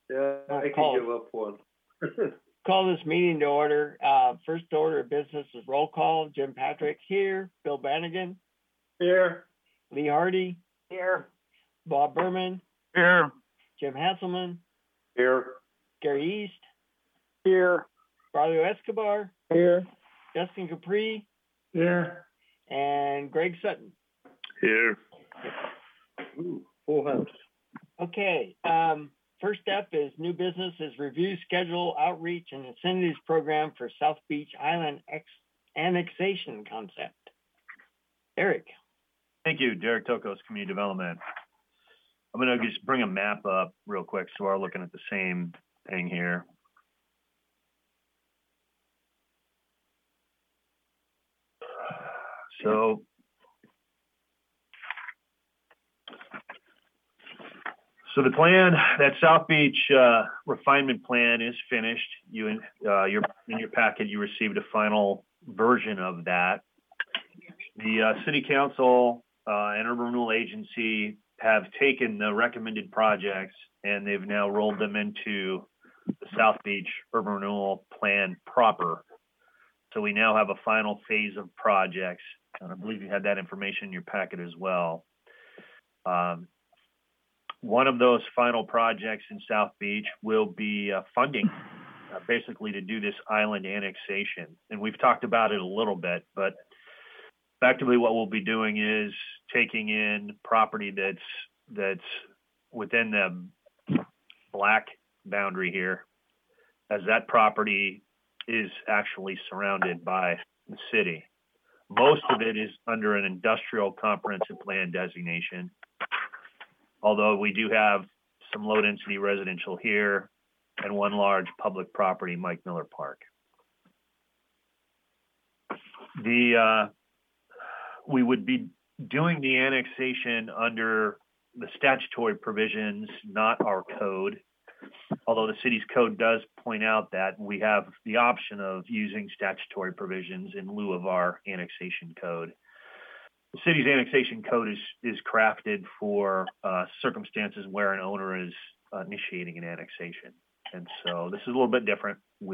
Yeah, I can give up one. Call this meeting to order. First order of business is roll call. Jim Patrick here. Bill Bannigan. Here. Lee Hardy. Here. Bob Berman. Here. Jim Hasselman. Here. Gary East. Here. Barrio Escobar. Here. Justin Capri. Here. And Greg Sutton. Here. Ooh, full house. Okay. First step is new business is review schedule, outreach, and incentives program for South Beach Island annexation concept. Eric. Thank you, Derek Tokos, Community Development. I'm going to just bring a map up real quick so we're looking at the same thing here. So the plan, that South Beach refinement plan is finished. In your packet, you received a final version of that. The City Council and Urban Renewal Agency have taken the recommended projects and they've now rolled them into the South Beach Urban Renewal Plan proper. So we now have a final phase of projects. And I believe you had that information in your packet as well. One of those final projects in South Beach will be funding, basically to do this island annexation. And we've talked about it a little bit, but effectively what we'll be doing is taking in property that's within the black boundary here, as that property is actually surrounded by the city. Most of it is under an industrial comprehensive plan designation, although we do have some low density residential here and one large public property, Mike Miller Park. We would be doing the annexation under the statutory provisions, not our code, although the city's code does point out that we have the option of using statutory provisions in lieu of our annexation code. The city's annexation code is crafted for circumstances where an owner is initiating an annexation. And so this is a little bit different.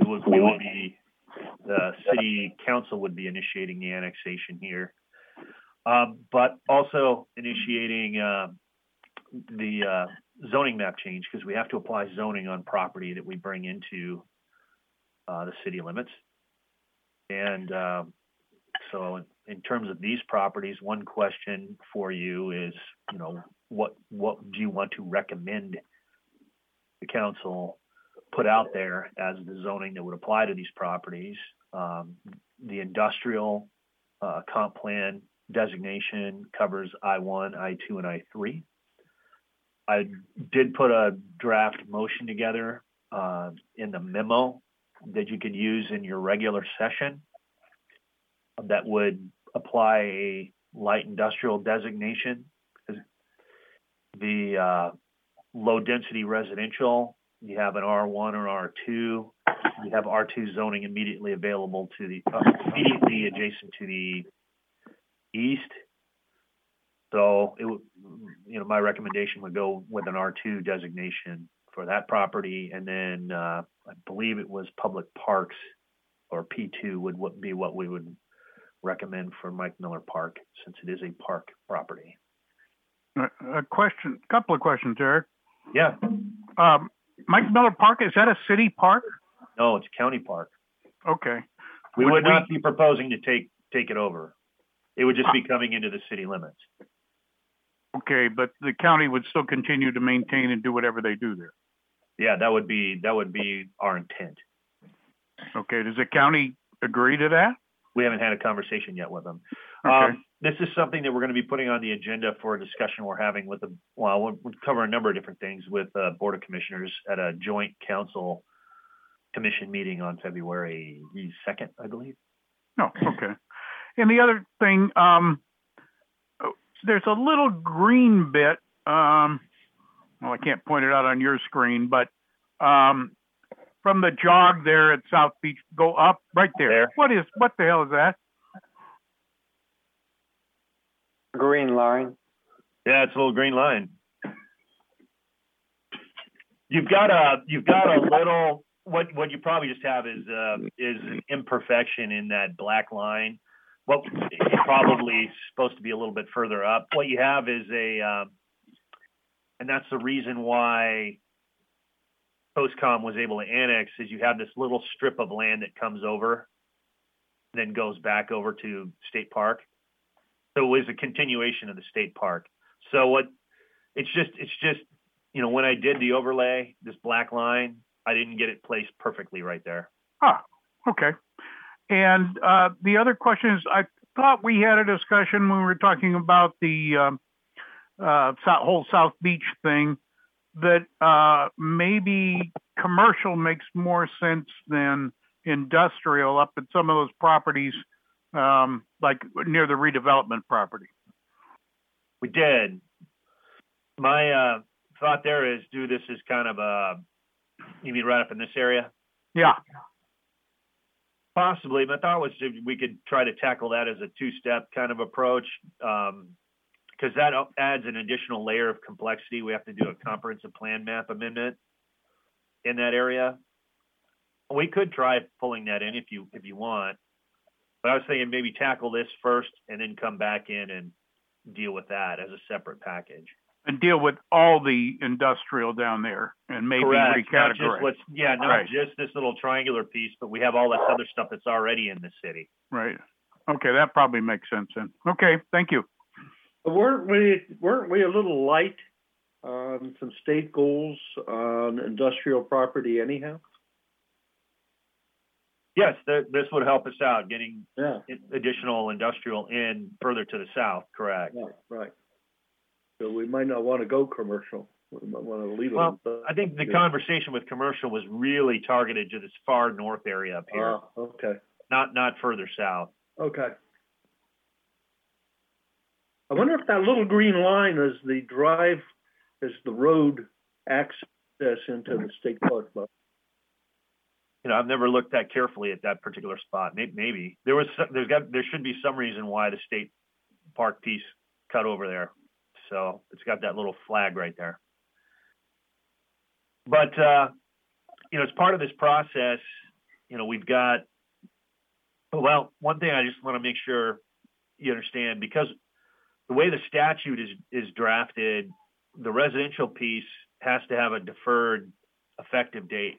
The city council would be initiating the annexation here, but also initiating the zoning map change, because we have to apply zoning on property that we bring into the city limits. And so in terms of these properties, one question for you is, what do you want to recommend the council put out there as the zoning that would apply to these properties? The industrial comp plan designation covers I-1, I-2, and I-3. I did put a draft motion together in the memo that you could use in your regular session that would apply a light industrial designation. The low density residential, you have an R1 or R2. You have R2 zoning immediately available to the immediately adjacent to the east. So my recommendation would go with an R2 designation for that property, and then I believe it was public parks, or P2 would be what we would recommend for Mike Miller Park, since it is a park property. A couple of questions, Eric. Yeah. Mike Miller Park, is that a city park? No, it's a county park. Okay. We would not be proposing to take it over. It would just be coming into the city limits. Okay, but the county would still continue to maintain and do whatever they do there. Yeah, that would be our intent. Okay, does the county agree to that? We haven't had a conversation yet with them. Okay. This is something that we're going to be putting on the agenda for a discussion we're having with we'll cover a number of different things with the Board of Commissioners at a joint council commission meeting on February 2nd, I believe. No, okay. And the other thing, there's a little green bit, well, I can't point it out on your screen, but from the jog there at South Beach, go up right there. What the hell is that? Green line. Yeah, it's a little green line. You've got a little, what you probably just have is an imperfection in that black line. Well, it's probably supposed to be a little bit further up. What you have is and that's the reason why PostCom was able to annex, is you have this little strip of land that comes over, then goes back over to State Park. So it was a continuation of the state park. So it's just, you know, when I did the overlay, this black line, I didn't get it placed perfectly right there. Ah, okay. And the other question is, I thought we had a discussion when we were talking about the whole South Beach thing, that maybe commercial makes more sense than industrial up at some of those properties, like near the redevelopment property. We did. My thought there is do this as kind of a, you mean right up in this area? Yeah. Possibly. My thought was we could try to tackle that as a two-step kind of approach, because that adds an additional layer of complexity. We have to do a comprehensive plan map amendment in that area. We could try pulling that in if you want, but I was thinking maybe tackle this first and then come back in and deal with that as a separate package. And deal with all the industrial down there and maybe Correct. recategorize. Not just this little triangular piece, but we have all this other stuff that's already in the city. Right. Okay, that probably makes sense then. Okay, thank you. Weren't we a little light on some state goals on industrial property anyhow? Yes, this would help us out getting Yeah. additional industrial in further to the south. Correct. Yeah, right. So we might not want to go commercial. We might want to leave it. Well, I think the conversation with commercial was really targeted to this far north area up here, Okay. not further south. Okay. I wonder if that little green line is the road access into the state park. You know, I've never looked that carefully at that particular spot. Maybe there should be some reason why the state park piece cut over there. So it's got that little flag right there. But, you know, as part of this process, you know, we've got, well, one thing I just want to make sure you understand, because the way the statute is drafted, the residential piece has to have a deferred effective date,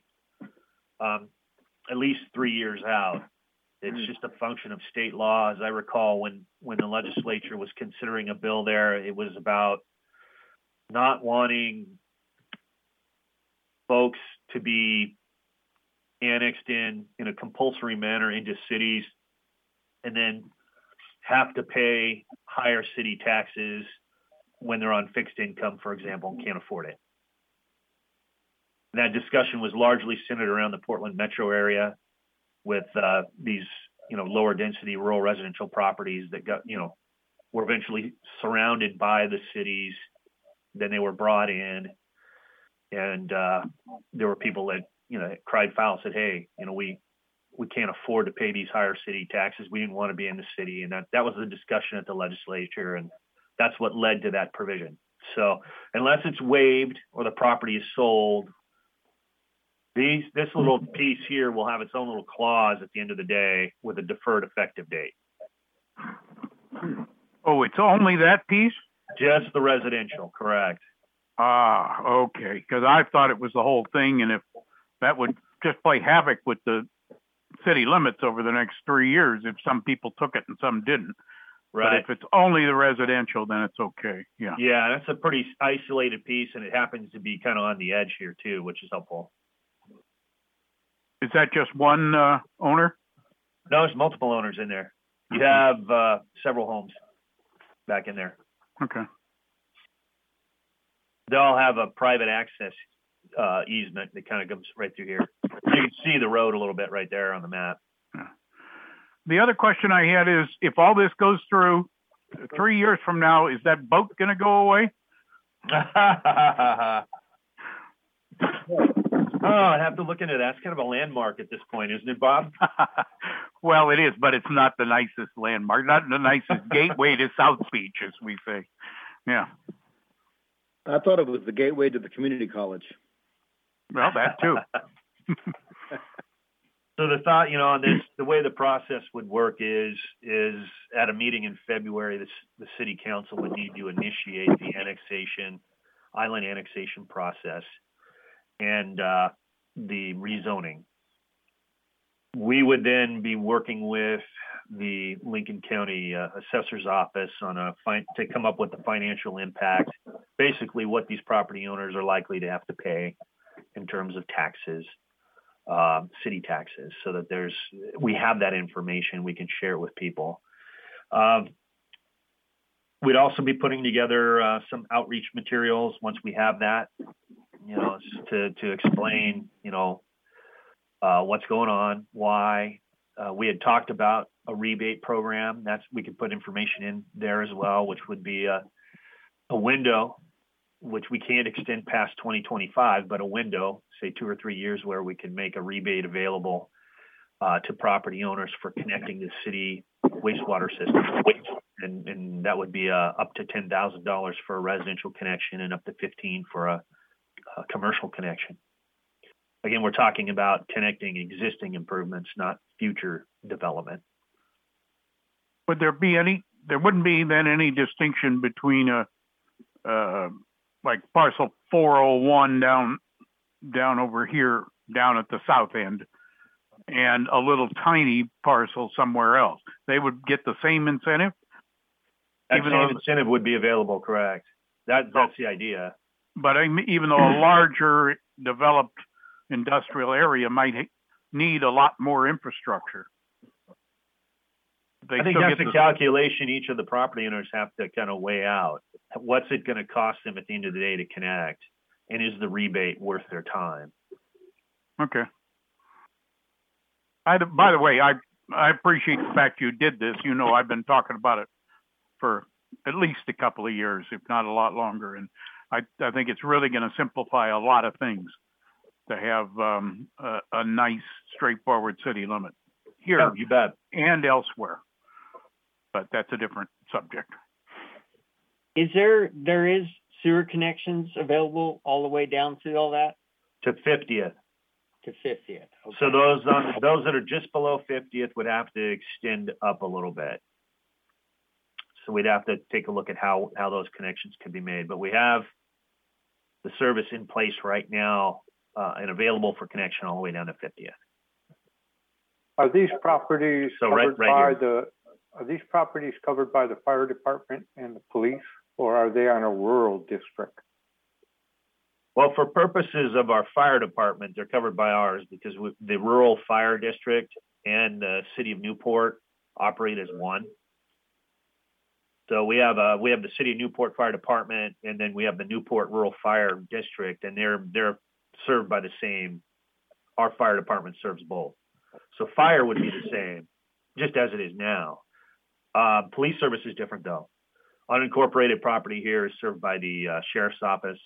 at least 3 years out. It's just a function of state law. As I recall, when the legislature was considering a bill there, it was about not wanting folks to be annexed in a compulsory manner into cities and then have to pay higher city taxes when they're on fixed income, for example, and can't afford it. And that discussion was largely centered around the Portland metro area, with these, you know, lower density rural residential properties that got, you know, were eventually surrounded by the cities. Then they were brought in, and there were people that, you know, cried foul, said, hey, you know, we can't afford to pay these higher city taxes. We didn't want to be in the city. And that was the discussion at the legislature. And that's what led to that provision. So unless it's waived or the property is sold, this little piece here will have its own little clause at the end of the day with a deferred effective date. Oh, it's only that piece? Just the residential, correct. Ah, okay. Because I thought it was the whole thing, and if that would just play havoc with the city limits over the next 3 years if some people took it and some didn't. Right. But if it's only the residential, then it's okay. Yeah. Yeah, that's a pretty isolated piece, and it happens to be kind of on the edge here too, which is helpful. Is that just one owner? No, there's multiple owners in there. You have several homes back in there. Okay. They all have a private access easement that kind of comes right through here. You can see the road a little bit right there on the map. Yeah. The other question I had is, if all this goes through 3 years from now, is that boat going to go away? Oh, I'd have to look into that. It's kind of a landmark at this point, isn't it, Bob? Well, it is, but it's not the nicest landmark, not the nicest gateway to South Beach, as we say. Yeah. I thought it was the gateway to the community college. Well, that too. So the thought, on this, the way the process would work is at a meeting in February, the city council would need to initiate the island annexation process and the rezoning. We would then be working with the Lincoln County Assessor's Office to come up with the financial impact, basically what these property owners are likely to have to pay in terms of taxes. City taxes, so that we have that information, we can share it with people. We'd also be putting together some outreach materials once we have that, to explain, what's going on, why. We had talked about a rebate program. We could put information in there as well, which would be a window, which we can't extend past 2025, but a window, say 2 or 3 years, where we can make a rebate available to property owners for connecting the city wastewater system. And that would be up to $10,000 for a residential connection and up to $15,000 for a commercial connection. Again, we're talking about connecting existing improvements, not future development. Would there wouldn't be then any distinction between like parcel 401 down over here, down at the south end, and a little tiny parcel somewhere else? They would get the same incentive? That same incentive would be available, correct. That's the idea. But even though a larger developed industrial area might need a lot more infrastructure. I think that's a calculation each of the property owners have to kind of weigh out. What's it going to cost them at the end of the day to connect? And is the rebate worth their time? Okay. By the way, I appreciate the fact you did this. I've been talking about it for at least a couple of years, if not a lot longer. And I think it's really going to simplify a lot of things to have a nice, straightforward city limit here. Yeah, you bet. And elsewhere. But that's a different subject. There is sewer connections available all the way down to all that? To 50th. To 50th. Okay. So those that are just below 50th would have to extend up a little bit. So we'd have to take a look at how those connections can be made. But we have the service in place right now and available for connection all the way down to 50th. Are these properties Are these properties covered by the fire department and the police, or are they on a rural district? Well, for purposes of our fire department, they're covered by ours because the rural fire district and the city of Newport operate as one. So we have the city of Newport Fire Department, and then we have the Newport Rural Fire District, and they're served by the same. Our fire department serves both. So fire would be the same, just as it is now. Police service is different though. Unincorporated property here is served by the sheriff's office.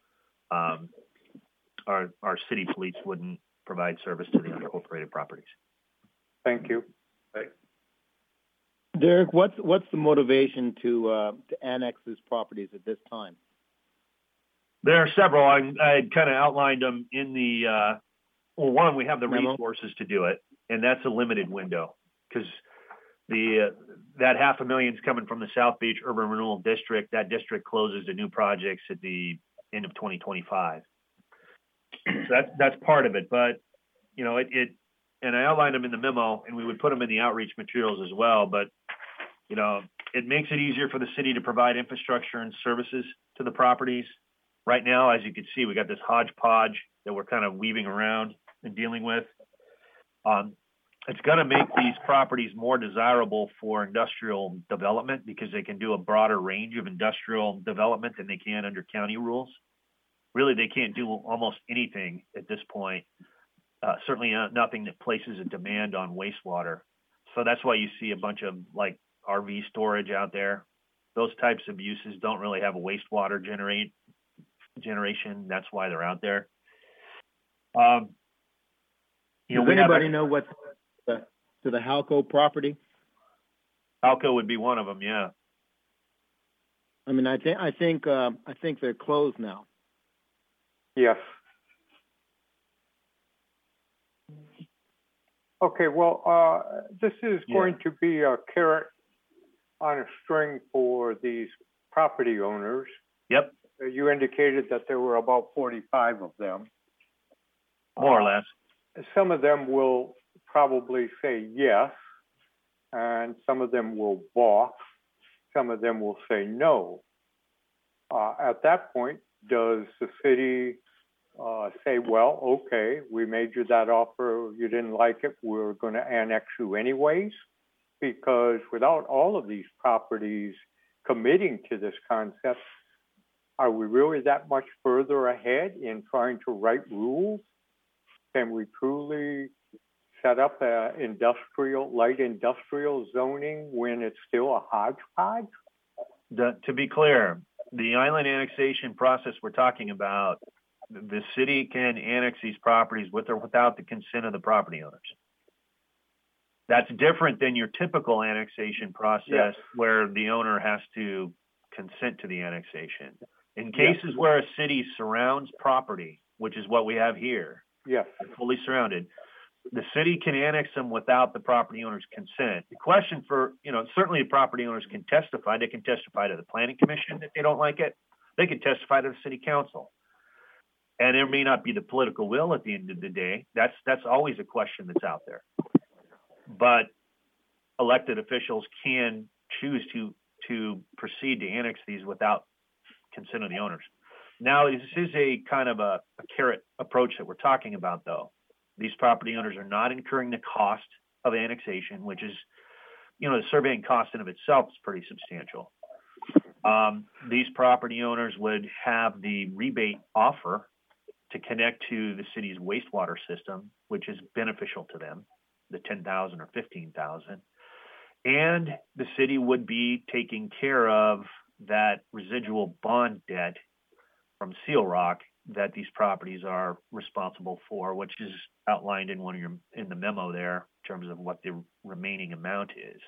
Our city police wouldn't provide service to the unincorporated properties. Thank you. Right. Derek, what's the motivation to annex these properties at this time? There are several. I kind of outlined them in the one, we have the resources to do it, and that's a limited window because that $500,000 is coming from the South Beach Urban Renewal District. That district closes to new projects at the end of 2025. So that's part of it. But and I outlined them in the memo, and we would put them in the outreach materials as well. But it makes it easier for the city to provide infrastructure and services to the properties. Right now, as you can see, we got this hodgepodge that we're kind of weaving around and dealing with. It's going to make these properties more desirable for industrial development because they can do a broader range of industrial development than they can under county rules. Really, they can't do almost anything at this point. Certainly nothing that places a demand on wastewater. So that's why you see a bunch of like RV storage out there. Those types of uses don't really have a wastewater generation. That's why they're out there. Does anybody know what's to the Halco property? Halco would be one of them, yeah. I mean, I think they're closed now. Yes. Okay, well, this is going to be a carrot on a string for these property owners. Yep. You indicated that there were about 45 of them. More or less. Some of them will probably say yes, and some of them will balk. Some of them will say no. At that point, does the city say, well, okay, we made you that offer, you didn't like it, we're going to annex you anyways? Because without all of these properties committing to this concept, are we really that much further ahead in trying to write rules? Can we truly set up a light industrial zoning when it's still a hodgepodge? To be clear, the island annexation process we're talking about, the city can annex these properties with or without the consent of the property owners. That's different than your typical annexation process where the owner has to consent to the annexation. In cases where a city surrounds property, which is what we have here, fully surrounded, the city can annex them without the property owner's consent. The question for, certainly the property owners can testify. They can testify to the planning commission that they don't like it. They can testify to the city council. And there may not be the political will at the end of the day. That's always a question that's out there. But elected officials can choose to proceed to annex these without consent of the owners. Now, this is a kind of a carrot approach that we're talking about, though. These property owners are not incurring the cost of annexation, which is, the surveying cost in of itself is pretty substantial. These property owners would have the rebate offer to connect to the city's wastewater system, which is beneficial to them, the $10,000 or $15,000. And the city would be taking care of that residual bond debt from Seal Rock that these properties are responsible for, which is outlined in in the memo there in terms of what the remaining amount is.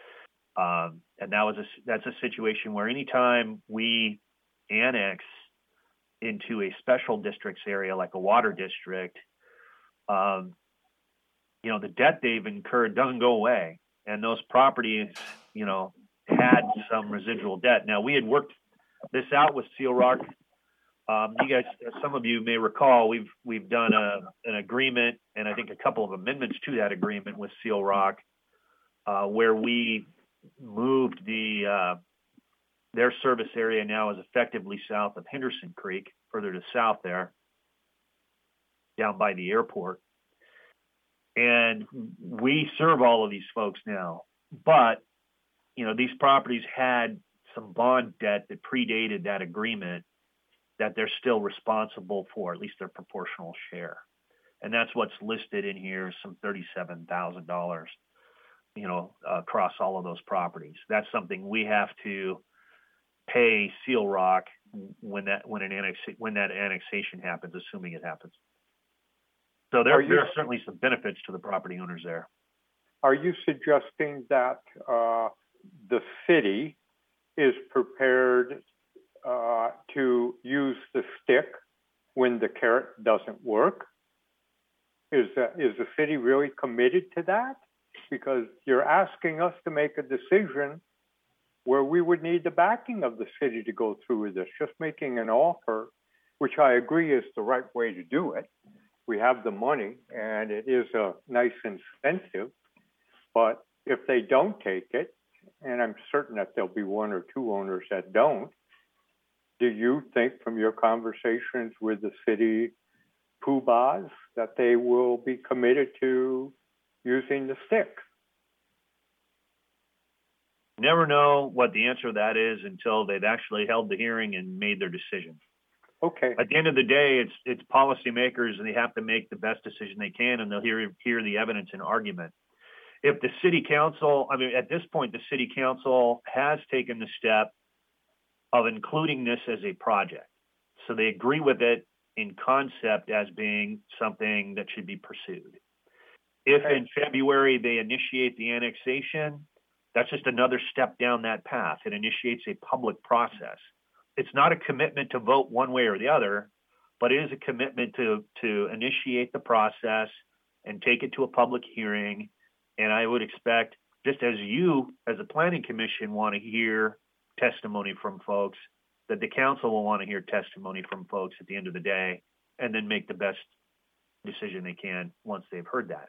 And that's a situation where anytime we annex into a special districts area like a water district, the debt they've incurred doesn't go away, and those properties, had some residual debt. Now, we had worked this out with Seal Rock. You guys, some of you may recall, we've done an agreement, and I think a couple of amendments to that agreement with Seal Rock, where we moved their service area now is effectively south of Henderson Creek, further to south there, down by the airport. And we serve all of these folks now, but these properties had some bond debt that predated that agreement that they're still responsible for, at least their proportional share. And that's what's listed in here, some $37,000, across all of those properties. That's something we have to pay Seal Rock when that annexation happens, assuming it happens. So there are certainly some benefits to the property owners there. Are you suggesting that the city is prepared to use the stick when the carrot doesn't work? Is the city really committed to that? Because you're asking us to make a decision where we would need the backing of the city to go through with this. Just making an offer, which I agree is the right way to do it. We have the money and it is a nice incentive, but if they don't take it, and I'm certain that there'll be one or two owners that don't, do you think from your conversations with the city poobahs that they will be committed to using the stick? Never know what the answer to that is until they've actually held the hearing and made their decision. Okay. At the end of the day, it's policymakers, and they have to make the best decision they can, and they'll hear the evidence and argument. If the city council, at this point, the city council has taken the step of including this as a project. So they agree with it in concept as being something that should be pursued. If in February they initiate the annexation, that's just another step down that path. It initiates a public process. It's not a commitment to vote one way or the other, but it is a commitment to initiate the process and take it to a public hearing. And I would expect, just as you, as a planning commission, want to hear testimony from folks, that the council will want to hear testimony from folks at the end of the day, and then make the best decision they can once they've heard that.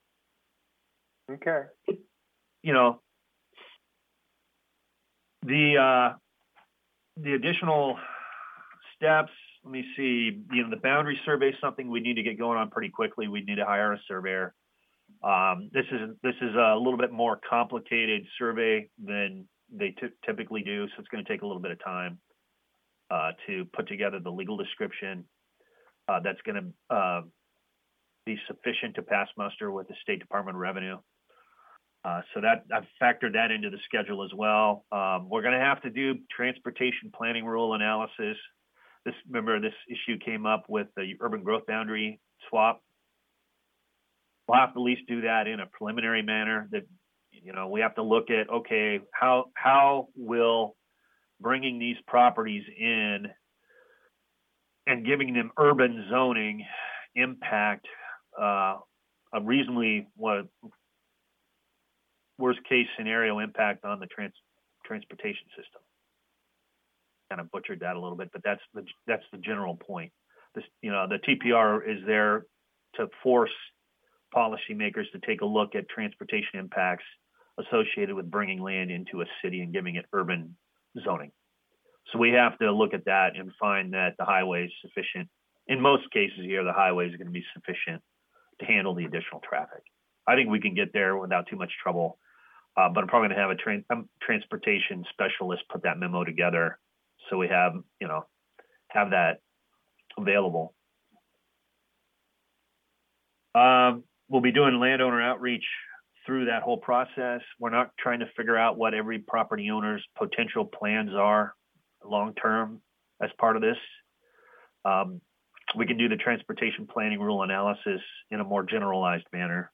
Okay. You know, the additional steps, let me see, you know, the boundary survey is something we need to get going on pretty quickly. We need to hire a surveyor. This is a little bit more complicated survey than they typically do, so it's going to take a little bit of time to put together the legal description that's going to be sufficient to pass muster with the State Department of Revenue. So that I've factored that into the schedule as well. We're going to have to do transportation planning rule analysis. Remember, this issue came up with the urban growth boundary swap. We'll have to at least do that in a preliminary manner. That, you know, we have to look at, okay, how will bringing these properties in and giving them urban zoning impact a reasonably worst case scenario impact on the transportation system. Kind of butchered that a little bit, but that's the general point. This, you know, the TPR is there to force policymakers to take a look at transportation impacts associated with bringing land into a city and giving it urban zoning. So we have to look at that and find that the highway is sufficient. In most cases here, the highway is going to be sufficient to handle the additional traffic. I think we can get there without too much trouble, but I'm probably going to have a transportation specialist put that memo together so we have, you know, have that available. We'll be doing landowner outreach through that whole process. We're not trying to figure out what every property owner's potential plans are long-term as part of this. We can do the transportation planning rule analysis in a more generalized manner.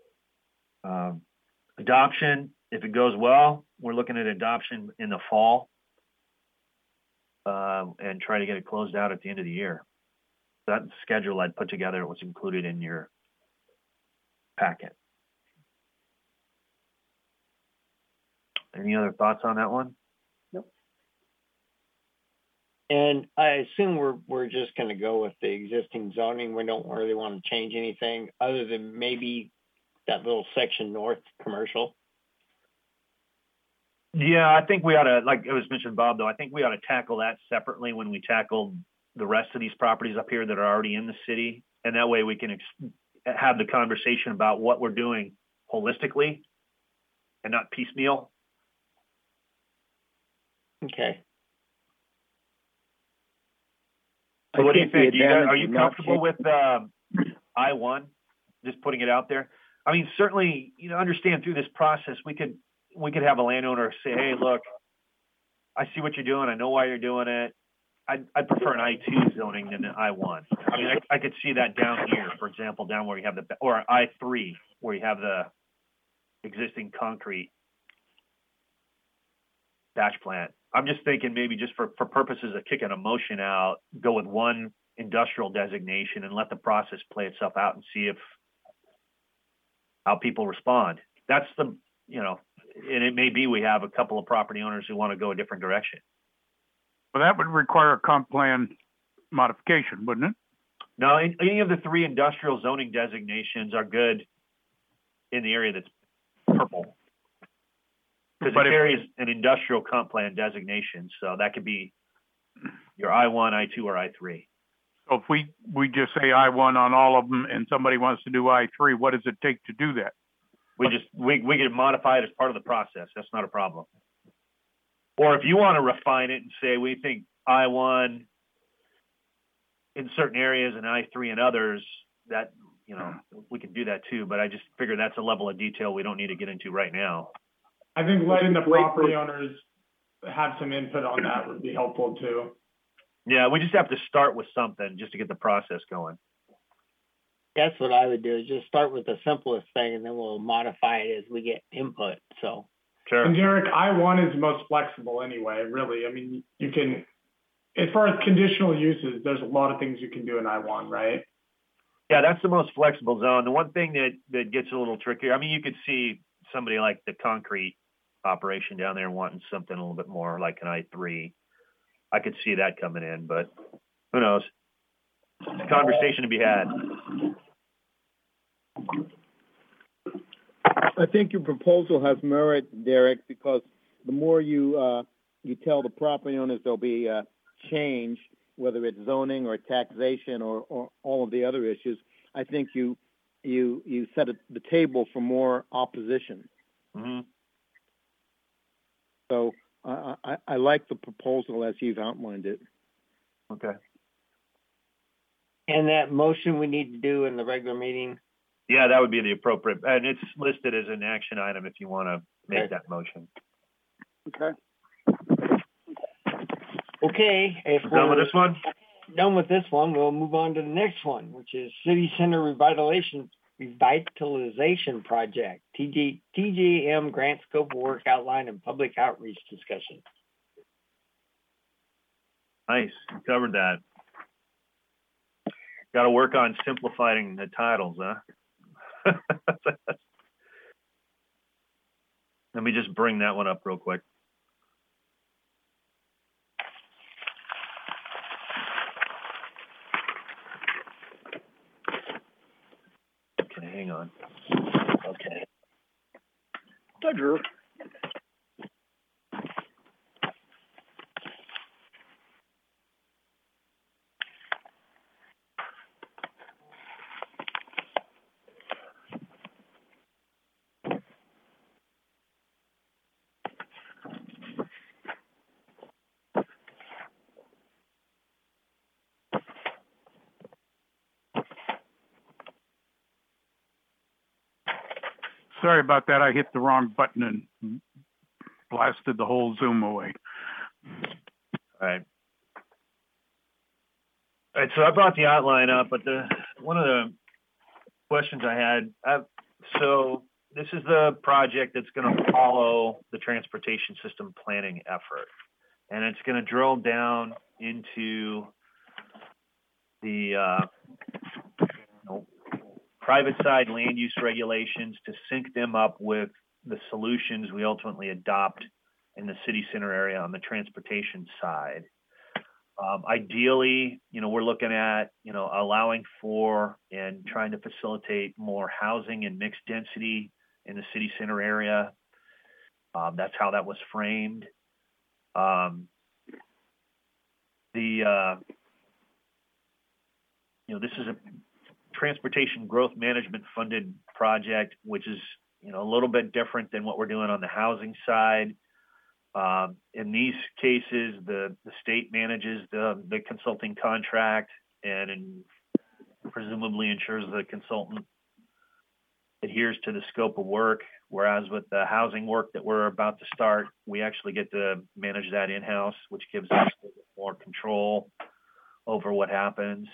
Adoption, if it goes well, we're looking at adoption in the fall and try to get it closed out at the end of the year. That schedule I'd put together was included in your packet. Any other thoughts on that one? Nope. And I assume we're just going to go with the existing zoning. We don't really want to change anything other than maybe that little section north commercial. Yeah, I think we ought to, like it was mentioned, Bob, though, I think we ought to tackle that separately when we tackle the rest of these properties up here that are already in the city. And that way we can have the conversation about what we're doing holistically and not piecemeal. Okay. So what do you think? Are you comfortable with I-1? Just putting it out there. I mean, certainly, you know, understand through this process, we could have a landowner say, hey, look, I see what you're doing. I know why you're doing it. I'd prefer an I-2 zoning than an I-1. I mean, I could see that down here, for example, down where you have or I-3, where you have the existing concrete batch plant. I'm just thinking maybe just for purposes of kicking a motion out, go with one industrial designation and let the process play itself out and see how people respond. That's the, you know, and it may be we have a couple of property owners who want to go a different direction. Well, that would require a comp plan modification, wouldn't it? No, any of the three industrial zoning designations are good in the area that's purple. Because it carries an industrial comp plan designation. So that could be your I-1, I-2, or I-3. So if we just say I-1 on all of them and somebody wants to do I-3, what does it take to do that? We can modify it as part of the process. That's not a problem. Or if you want to refine it and say, we think I-1 in certain areas and I-3 in others, that, you know, we can do that too. But I just figure that's a level of detail we don't need to get into right now. I think letting the property owners have some input on that would be helpful too. Yeah, we just have to start with something just to get the process going. That's what I would do, is just start with the simplest thing and then we'll modify it as we get input. So sure. And Derek, I-1 is most flexible anyway, really. I mean, you can, as far as conditional uses, there's a lot of things you can do in I-1, right? Yeah, that's the most flexible zone. The one thing that gets a little trickier, I mean, you could see somebody like the concrete operation down there wanting something a little bit more like an I-3. I could see that coming in, but who knows? It's a conversation to be had. I think your proposal has merit, Derek, because the more you tell the property owners there'll be change, whether it's zoning or taxation or all of the other issues, I think you set the table for more opposition. Mm-hmm. So I like the proposal as you've outlined it. Okay. And that motion we need to do in the regular meeting? Yeah, that would be the appropriate, and it's listed as an action item if you want to make that motion. Okay. Okay, if We're we're done with this one? done with this one, we'll move on to the next one, which is City Center Revitalization Project, TGM grant scope of work outline and public outreach discussion. Nice, you covered that. Got to work on simplifying the titles, huh? Let me just bring that one up real quick. Okay, hang on. Okay. Dodger. Sorry about that. I hit the wrong button and blasted the whole Zoom away. All right. All right, so I brought the outline up, but one of the questions I had, so this is the project that's going to follow the transportation system planning effort, and it's going to drill down into the private side land use regulations to sync them up with the solutions we ultimately adopt in the city center area on the transportation side. Ideally, we're looking at, allowing for and trying to facilitate more housing and mixed density in the city center area. That's how that was framed. This is a transportation growth management funded project, which is, a little bit different than what we're doing on the housing side. In these cases, the state manages the consulting contract and presumably ensures the consultant adheres to the scope of work. Whereas with the housing work that we're about to start, we actually get to manage that in-house, which gives us more control over what happens.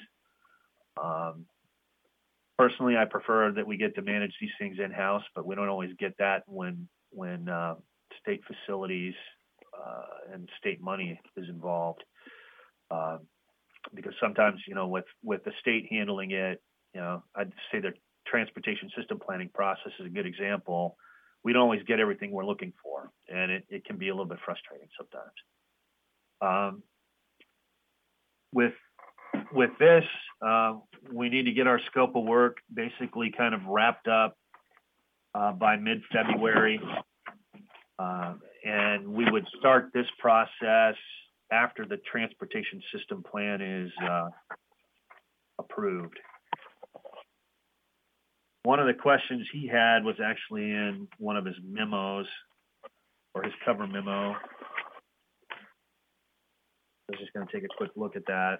Personally, I prefer that we get to manage these things in-house, but we don't always get that when state facilities and state money is involved. Because sometimes, with the state handling it, I'd say the transportation system planning process is a good example. We don't always get everything we're looking for, and it can be a little bit frustrating sometimes. With this, we need to get our scope of work basically kind of wrapped up by mid-February. And we would start this process after the transportation system plan is approved. One of the questions he had was actually in one of his memos, or his cover memo. I was just going to take a quick look at that.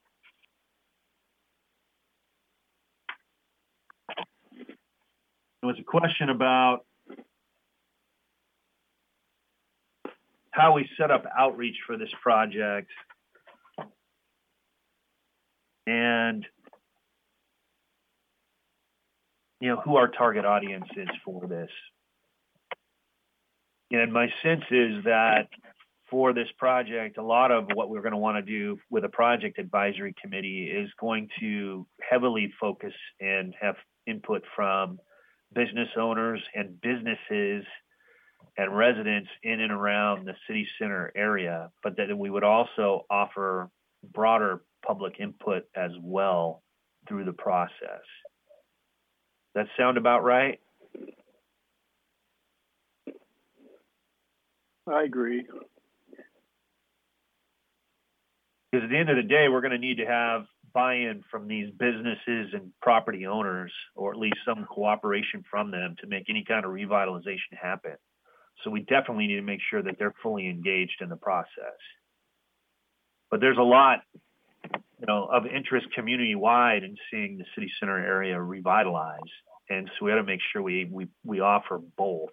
It was a question about how we set up outreach for this project and who our target audience is for this. And my sense is that for this project, a lot of what we're going to want to do with a project advisory committee is going to heavily focus and have input from business owners and businesses and residents in and around the city center area, but that we would also offer broader public input as well through the process. That sound about right? I agree. Because at the end of the day, we're going to need to have buy-in from these businesses and property owners, or at least some cooperation from them to make any kind of revitalization happen. So we definitely need to make sure that they're fully engaged in the process. But there's a lot, of interest community-wide in seeing the city center area revitalize, and so we got to make sure we offer both.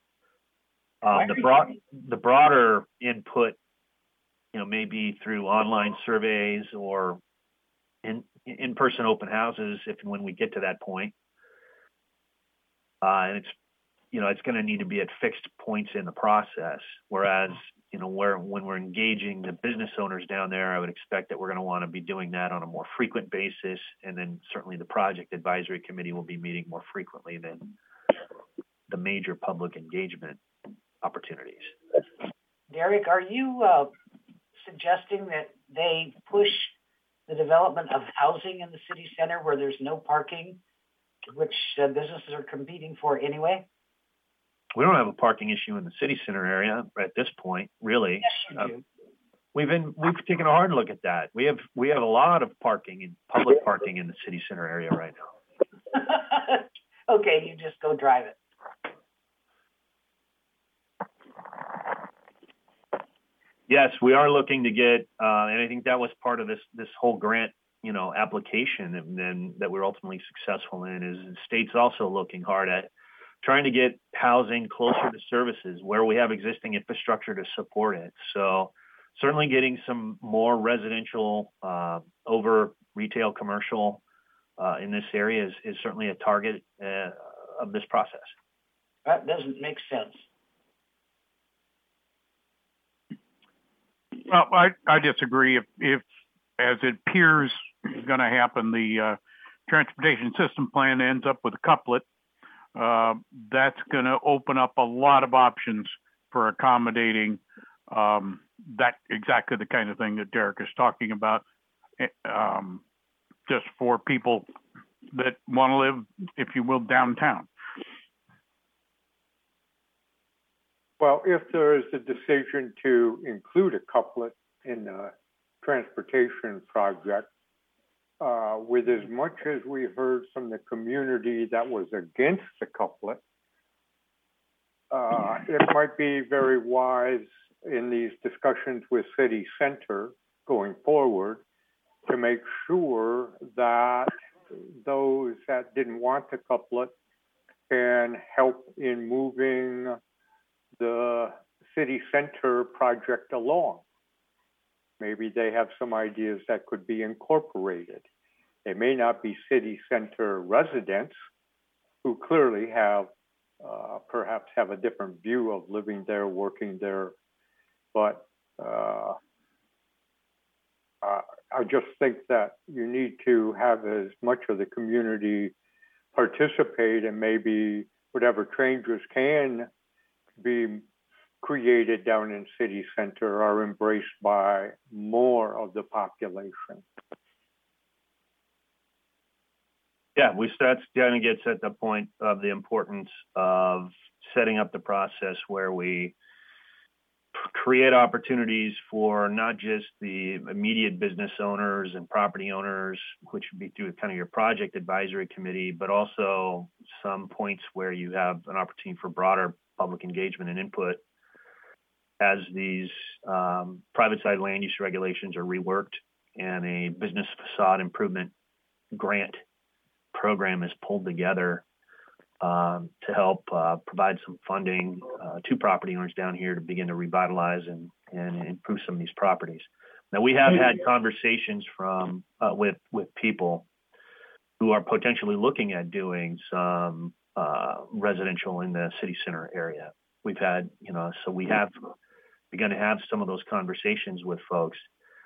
The broader input, maybe through online surveys or in-person open houses, if and when we get to that point. And it's going to need to be at fixed points in the process. Whereas, when we're engaging the business owners down there, I would expect that we're going to want to be doing that on a more frequent basis. And then certainly the project advisory committee will be meeting more frequently than the major public engagement opportunities. Derek, are you suggesting that they push the development of housing in the city center where there's no parking, which businesses are competing for anyway? We don't have a parking issue in the city center area at this point, really. Yes, you do. We've taken a hard look at that. We have a lot of parking and public parking in the city center area right now. Okay, you just go drive it. Yes, we are looking to get, and I think that was part of this whole grant, application, and then that we're ultimately successful in, is the state's also looking hard at trying to get housing closer to services where we have existing infrastructure to support it. So certainly getting some more residential over retail commercial in this area is certainly a target of this process. That doesn't make sense. Well, I disagree. If as it appears is going to happen, the transportation system plan ends up with a couplet, that's going to open up a lot of options for accommodating that exactly the kind of thing that Derek is talking about, just for people that want to live, if you will, downtown. Well, if there is a decision to include a couplet in the transportation project, with as much as we heard from the community that was against the couplet, it might be very wise in these discussions with City Center going forward to make sure that those that didn't want the couplet can help in moving the City Center project along. Maybe they have some ideas that could be incorporated. They may not be City Center residents who clearly have, perhaps have a different view of living there, working there, but I just think that you need to have as much of the community participate, and maybe whatever changes can be created down in City Center are embraced by more of the population. Yeah, that's going to get at the point of the importance of setting up the process where we create opportunities for not just the immediate business owners and property owners, which would be through kind of your project advisory committee, but also some points where you have an opportunity for broader public engagement and input as these private side land use regulations are reworked and a business facade improvement grant program is pulled together to help provide some funding to property owners down here to begin to revitalize and improve some of these properties. Now, we have had conversations with people who are potentially looking at doing some residential in the city center area. We've had, so we have begun to have some of those conversations with folks.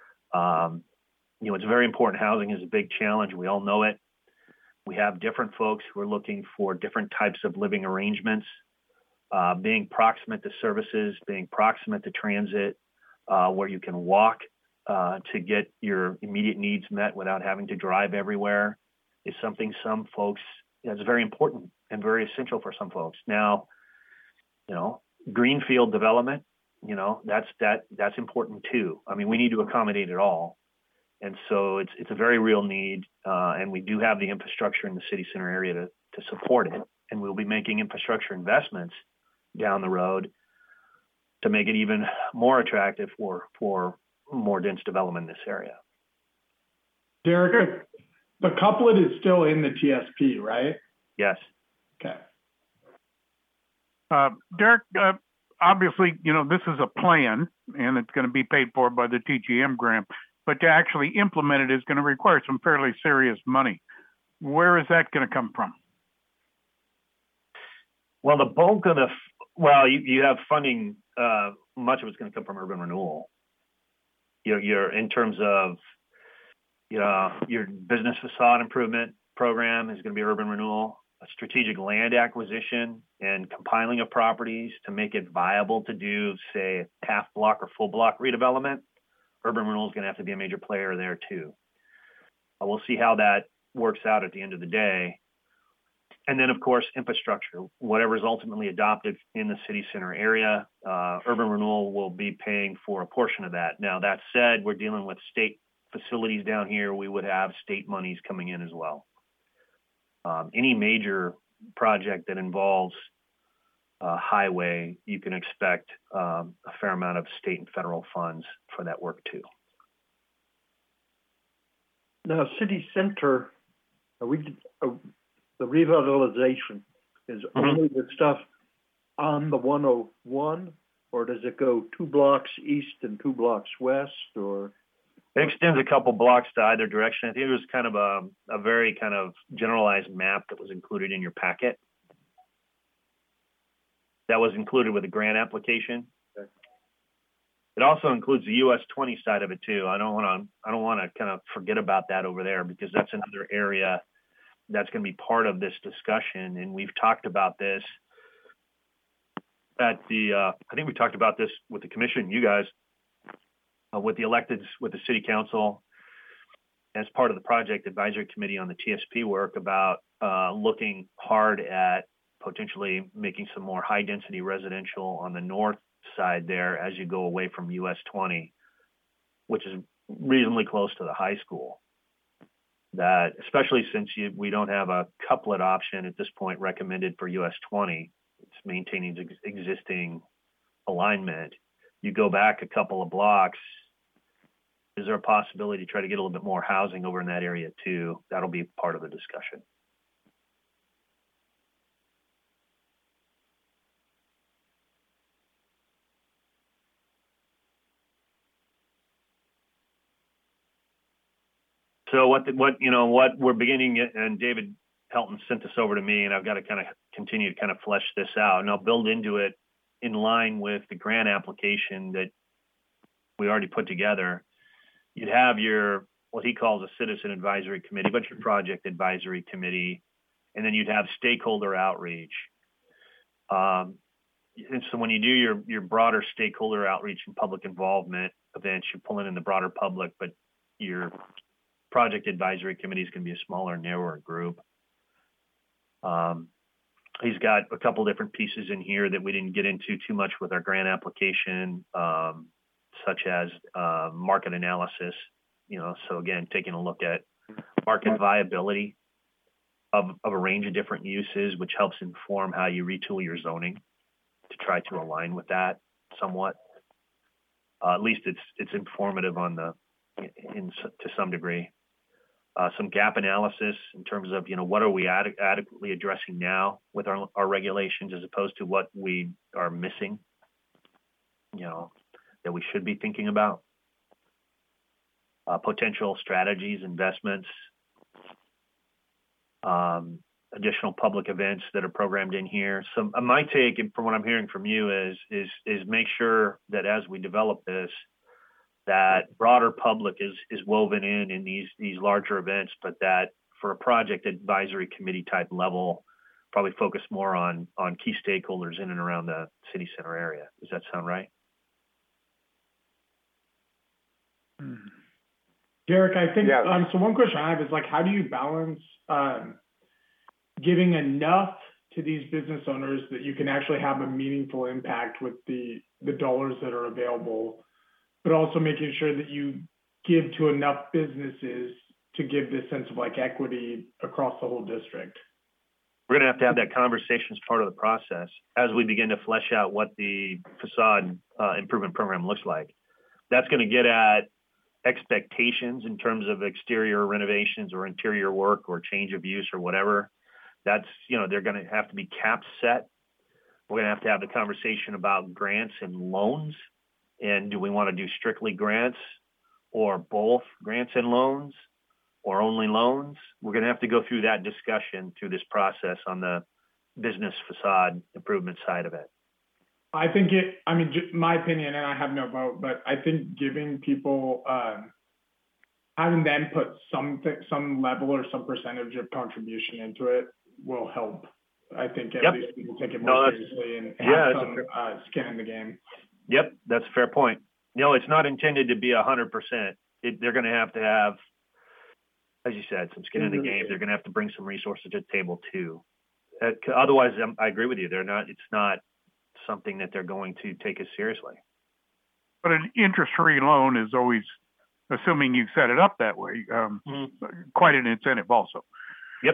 It's very important. Housing is a big challenge. We all know it. We have different folks who are looking for different types of living arrangements, being proximate to services, being proximate to transit, where you can walk to get your immediate needs met without having to drive everywhere is something some folks, that's very important and very essential for some folks. Now, greenfield development, that's important too. I mean, we need to accommodate it all. And so it's a very real need, and we do have the infrastructure in the city center area to support it. And we'll be making infrastructure investments down the road to make it even more attractive for more dense development in this area. Derek, the couplet is still in the TSP, right? Yes. Okay. Derek, obviously, this is a plan, and it's going to be paid for by the TGM grant. But to actually implement it is going to require some fairly serious money. Where is that going to come from? Well, the bulk of you have funding. Much of it's going to come from urban renewal. You're in terms of your business facade improvement program is going to be urban renewal. A strategic land acquisition and compiling of properties to make it viable to do, say, half block or full block redevelopment. Urban renewal is going to have to be a major player there too. We'll see how that works out at the end of the day. And then, of course, infrastructure, whatever is ultimately adopted in the city center area, urban renewal will be paying for a portion of that. Now, that said, we're dealing with state facilities down here. We would have state monies coming in as well. Any major project that involves highway, you can expect a fair amount of state and federal funds for that work too. Now, city center, the revitalization is only the stuff on the 101, or does it go 2 blocks east and 2 blocks west, or? It extends a couple blocks to either direction. I think it was kind of a very kind of generalized map that was included in your packet. That was included with the grant application. Okay. It also includes the US 20 side of it too. I don't want to kind of forget about that over there, because that's another area that's going to be part of this discussion. And we've talked about this at I think we talked about this with the commission, you guys, with the electeds, with the city council, as part of the project advisory committee on the TSP work, about looking hard at potentially making some more high density residential on the north side there as you go away from US 20, which is reasonably close to the high school. That, especially since we don't have a couplet option at this point recommended for US 20, it's maintaining existing alignment. You go back a couple of blocks, is there a possibility to try to get a little bit more housing over in that area too? That'll be part of the discussion. So what we're beginning, and David Helton sent this over to me, and I've got to kind of continue to kind of flesh this out, and I'll build into it in line with the grant application that we already put together. You'd have your, what he calls a citizen advisory committee, but your project advisory committee, and then you'd have stakeholder outreach. And so when you do your broader stakeholder outreach and public involvement events, you're pulling in the broader public, but your project advisory committees can be a smaller, narrower group. He's got a couple different pieces in here that we didn't get into too much with our grant application, such as market analysis. So again, taking a look at market viability of a range of different uses, which helps inform how you retool your zoning to try to align with that somewhat. At least it's informative on to some degree. Some gap analysis in terms of, what are we adequately addressing now with our regulations as opposed to what we are missing, that we should be thinking about. Potential strategies, investments, additional public events that are programmed in here. So my take, and from what I'm hearing from you, is make sure that as we develop this, that broader public is woven in these larger events, but that for a project advisory committee type level, probably focus more on key stakeholders in and around the city center area. Does that sound right? Derek, I think, Yes. So one question I have is like, how do you balance giving enough to these business owners that you can actually have a meaningful impact with the dollars that are available, but also making sure that you give to enough businesses to give this sense of like equity across the whole district? We're going to have that conversation as part of the process as we begin to flesh out what the facade improvement program looks like. That's going to get at expectations in terms of exterior renovations or interior work or change of use or whatever. That's, they're going to have to be caps set. We're going to have the conversation about grants and loans. And do we want to do strictly grants or both grants and loans or only loans? We're going to have to go through that discussion through this process on the business facade improvement side of it. I think my opinion, and I have no vote, but I think giving people, having them put some level or some percentage of contribution into it will help. I think at least people take it more seriously and have some skin in the game. Yep, that's a fair point. It's not intended to be 100%. They're going to have, as you said, some skin in the game. They're going to have to bring some resources to the table too. Otherwise, I agree with you. It's not something that they're going to take as seriously. But an interest-free loan is always, assuming you set it up that way, quite an incentive also. Yep.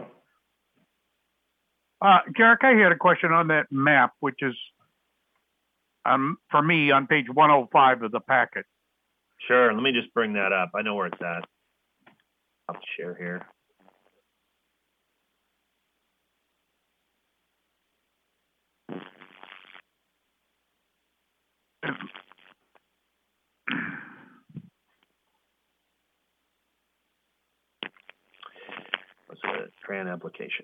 Garrick, I had a question on that map, which is, for me, on page 105 of the packet. Sure. Let me just bring that up. I know where it's at. I'll share here. What's a grant application?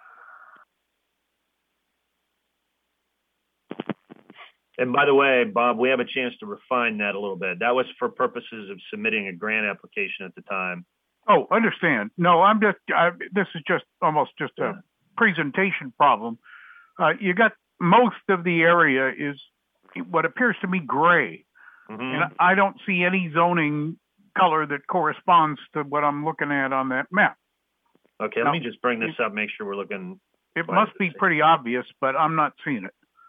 And by the way, Bob, we have a chance to refine that a little bit. That was for purposes of submitting a grant application at the time. Oh, understand. No, this is just almost just a presentation problem. You got most of the area is what appears to me gray. Mm-hmm. And I don't see any zoning color that corresponds to what I'm looking at on that map. Okay, let me just bring this up, make sure we're looking. It must be pretty obvious, but I'm not seeing it.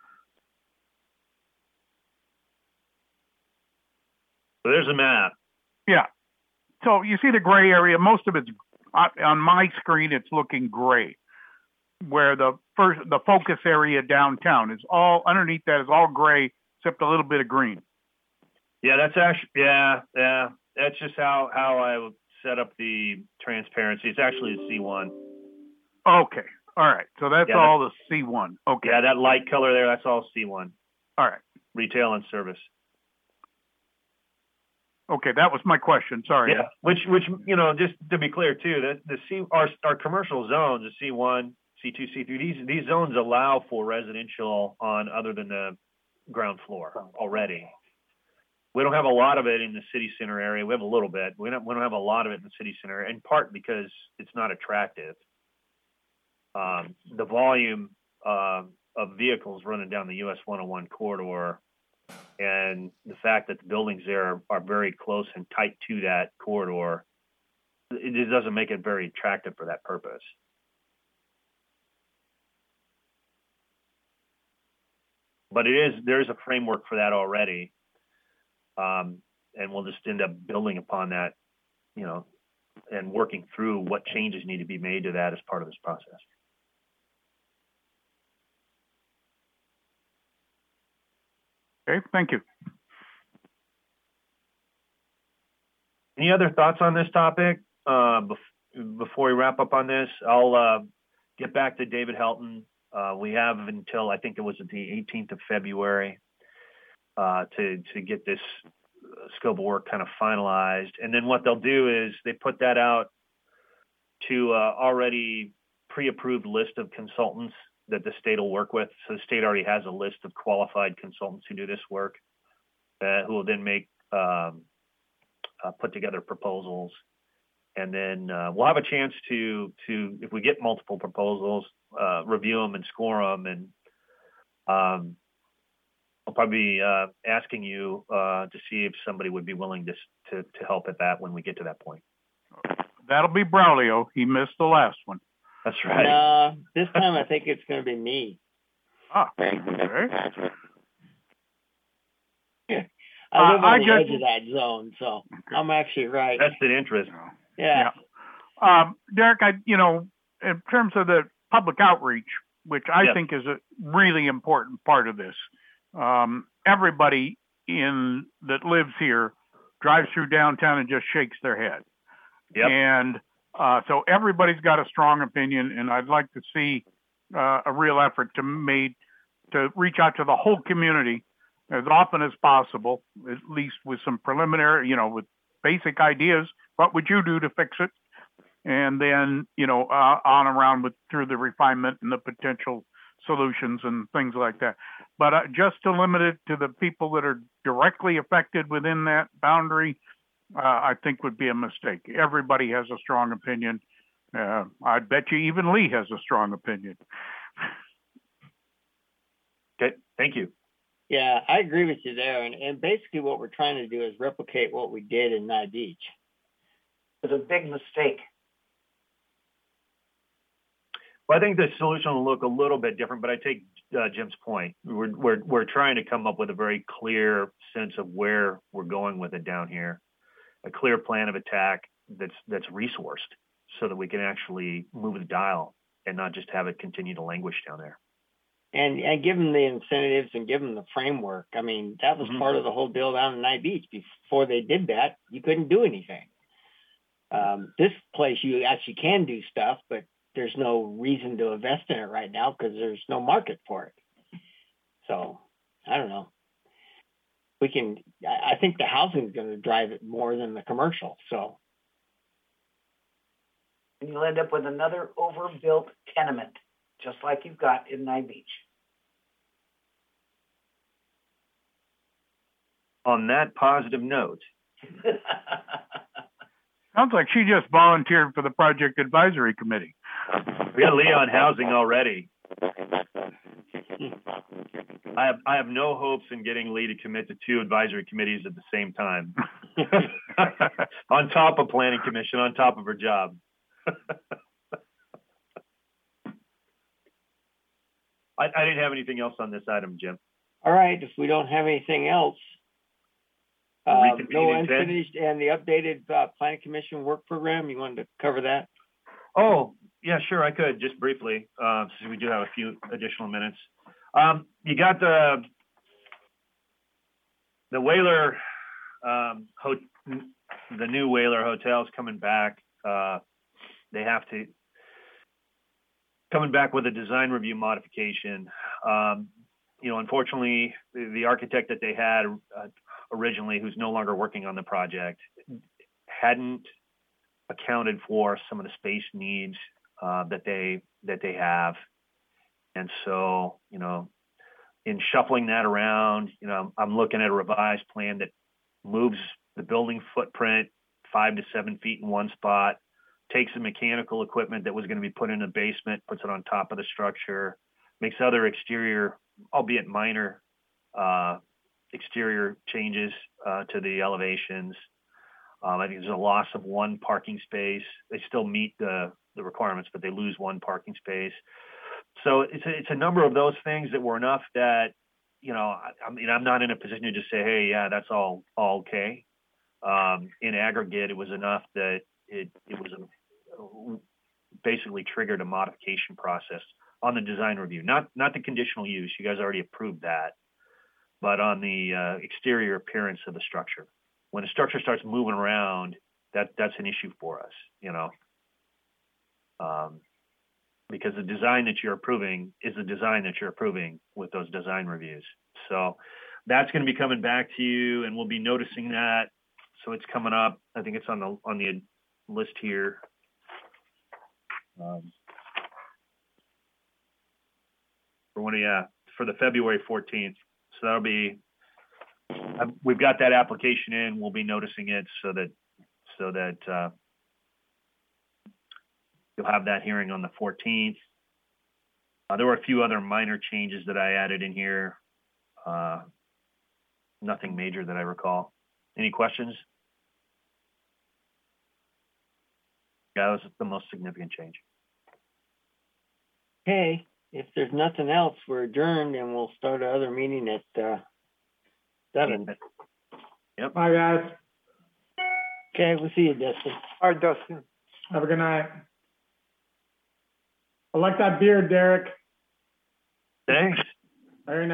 So there's a map. Yeah. So you see the gray area, most of it's on my screen, it's looking gray. Where the focus area downtown is all underneath that is all gray except a little bit of green. Yeah, that's actually that's just how I would set up the transparency. It's actually a C1. Okay. All right. So that's all the C1. Okay. Yeah, that light color there, that's all C1. All right. Retail and service. Okay, that was my question. Sorry. Yeah, which just to be clear too, our commercial zones, the C1, C2, C3, these zones allow for residential on other than the ground floor already. We don't have a lot of it in the city center area. We have a little bit. We don't have a lot of it in the city center, in part because it's not attractive. The volume of vehicles running down the US 101 corridor and the fact that the buildings there are very close and tight to that corridor, it doesn't make it very attractive for that purpose. But there's a framework for that already. And we'll just end up building upon that, and working through what changes need to be made to that as part of this process. Okay, thank you. Any other thoughts on this topic? Before we wrap up on this, I'll get back to David Helton. We have until, I think it was the 18th of February to get this scope of work kind of finalized. And then what they'll do is they put that out to already pre-approved list of consultants that the state will work with. So the state already has a list of qualified consultants who do this work, who will then put together proposals. And then we'll have a chance to, if we get multiple proposals, review them and score them. And I'll probably be asking you to see if somebody would be willing to help at that when we get to that point. That'll be Braulio. He missed the last one. That's right. This time I think it's going to be me. Ah, okay. I live on the edge of that zone, so I'm actually right. Vested interest. Yeah. Derek, in terms of the public outreach, which I think is a really important part of this, everybody that lives here drives through downtown and just shakes their head. Yep. And so everybody's got a strong opinion, and I'd like to see a real effort to reach out to the whole community as often as possible, at least with some preliminary, with basic ideas. What would you do to fix it? And then, on around through the refinement and the potential solutions and things like that. But just to limit it to the people that are directly affected within that boundary, I think would be a mistake. Everybody has a strong opinion. I bet you even Lee has a strong opinion. Okay, thank you. Yeah, I agree with you there. And basically what we're trying to do is replicate what we did in Nye Beach. It was a big mistake. Well, I think the solution will look a little bit different, but I take Jim's point. We're trying to come up with a very clear sense of where we're going with it down here, a clear plan of attack that's resourced, so that we can actually move the dial and not just have it continue to languish down there. And give them the incentives and give them the framework. I mean, that was part of the whole deal down in Nye Beach. Before they did that, you couldn't do anything. This place, you actually can do stuff, but there's no reason to invest in it right now because there's no market for it. So, I don't know. I think the housing is going to drive it more than the commercial. So. And you'll end up with another overbuilt tenement, just like you've got in Nye Beach. On that positive note. Sounds like she just volunteered for the project advisory committee. We got Lee on housing already. I have no hopes in getting Lee to commit to 2 advisory committees at the same time. On top of planning commission, on top of her job. I didn't have anything else on this item, Jim. All right, if we don't have anything else, no unfinished and the updated planning commission work program, you wanted to cover that? Oh, yeah, sure, I could, just briefly, since we do have a few additional minutes. You got the Whaler, the new Whaler hotels coming back. They have to coming back with a design review modification. Unfortunately, the architect that they had originally, who's no longer working on the project, hadn't accounted for some of the space needs that they have. And so, in shuffling that around, I'm looking at a revised plan that moves the building footprint 5 to 7 feet in one spot, takes the mechanical equipment that was going to be put in the basement, puts it on top of the structure, makes other exterior, albeit minor, exterior changes to the elevations. I think there's a loss of 1 parking space. They still meet the requirements, but they lose 1 parking space. So it's a number of those things that were enough that, I'm not in a position to just say, hey, yeah, that's all okay. In aggregate, it was enough that it was basically triggered a modification process on the design review, not the conditional use. You guys already approved that, but on the exterior appearance of the structure. When a structure starts moving around, that's an issue for us, because the design that you're approving is the design that you're approving with those design reviews. So that's going to be coming back to you, and we'll be noticing that. So it's coming up. I think it's on the list here. for the February 14th. So that'll be, we've got that application in. We'll be noticing it so that you'll have that hearing on the 14th. There were a few other minor changes that I added in here. Nothing major that I recall. Any questions? Yeah, that was the most significant change. Okay, if there's nothing else, we're adjourned and we'll start our other meeting at 7. Yep. Bye, guys. Okay, we'll see you, Dustin. All right, Dustin. Have a good night. I like that beard, Derek. Thanks.